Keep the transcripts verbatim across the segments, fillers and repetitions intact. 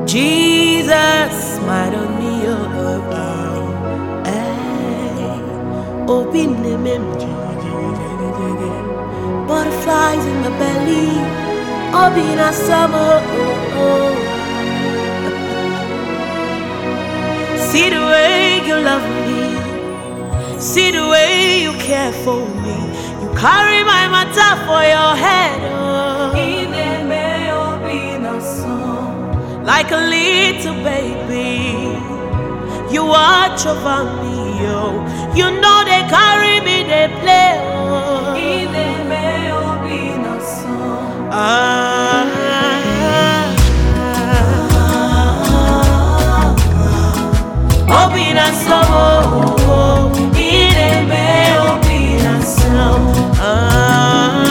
Jesus, smile on me, oh, oh, oh. Hey, open the mem, butterflies in my belly, open a summer, oh, oh. See the way you love me, see the way you care for me. You carry my matter for your head, oh. Like a little baby, you watch over me, oh. You know they carry me, they play, oh. Ah, open us up, oh. Ide me, open us up, ah.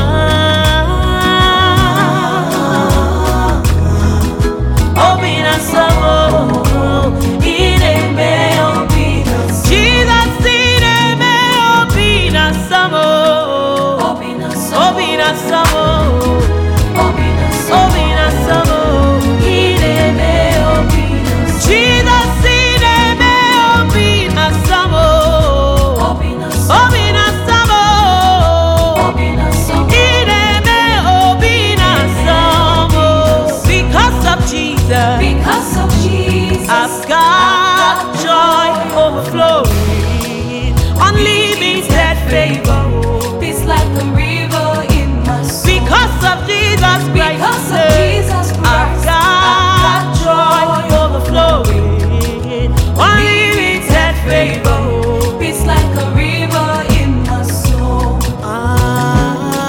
Because of Jesus, I've got joy overflowing, unlimited favor, peace like a river in my soul. Because of Jesus Christ, because of Jesus Christ, I've got joy overflowing, unlimited favor, peace like a river in my soul. Ah,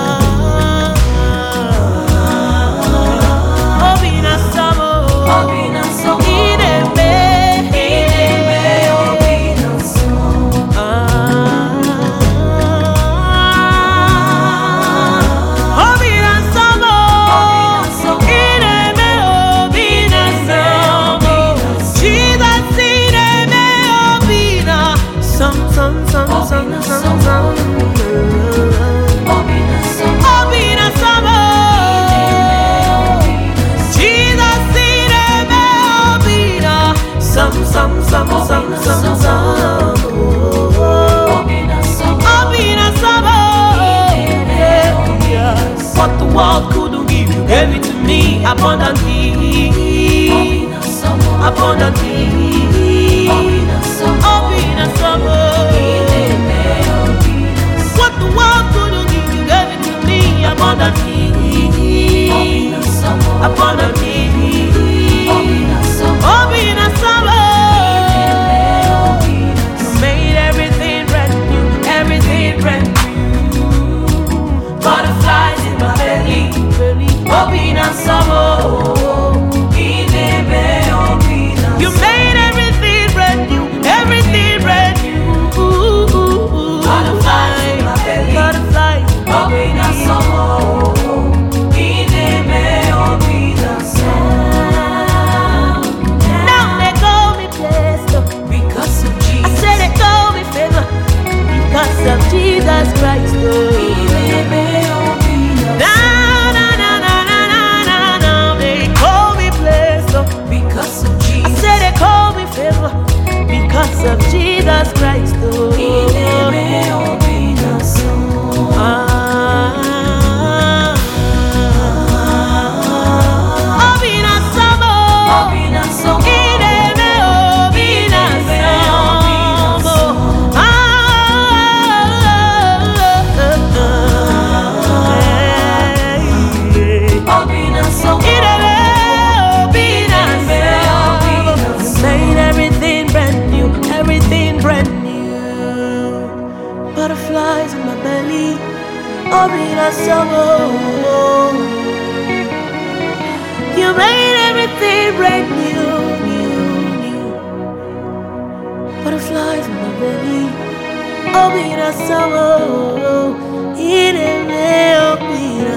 open us up. Open us up, Ide me, Ide me, open us up. ah, open us up, Ide me, open us up. Jesus, Ide me, open us. Some, some, some, some, some, some. Open us up, Open us up, Jesus. Some, some, some, some, some, some. open us up, Open us up, yeah. What the world couldn't give, you gave it to me abundantly, open us up, abundantly. open us up, Open us up, what the world couldn't give, you gave it to me abundantly, open us up, abundantly. open us up, Open us up. You made everything brand new, everything brand new. Butterflies in my belly, open us up. You made everything brand new, everything brand new. Butterflies in my belly, butterflies, open us up. Now they call me blessed, Because of I Jesus, said they call me favor, because of Jesus Christ. Now, now, now, now, now, now, now, now, they call me blessed, because of I Jesus, said they call me favor, because of Jesus Christ. Ah. Open us up, open us up, Ide me, open us up. open us up, Ide me, open us up. You made everything brand new, everything brand new. Butterflies in my belly, open us up. You made everything brand new, new, new. Butterflies in my belly, open us up. Ide me, open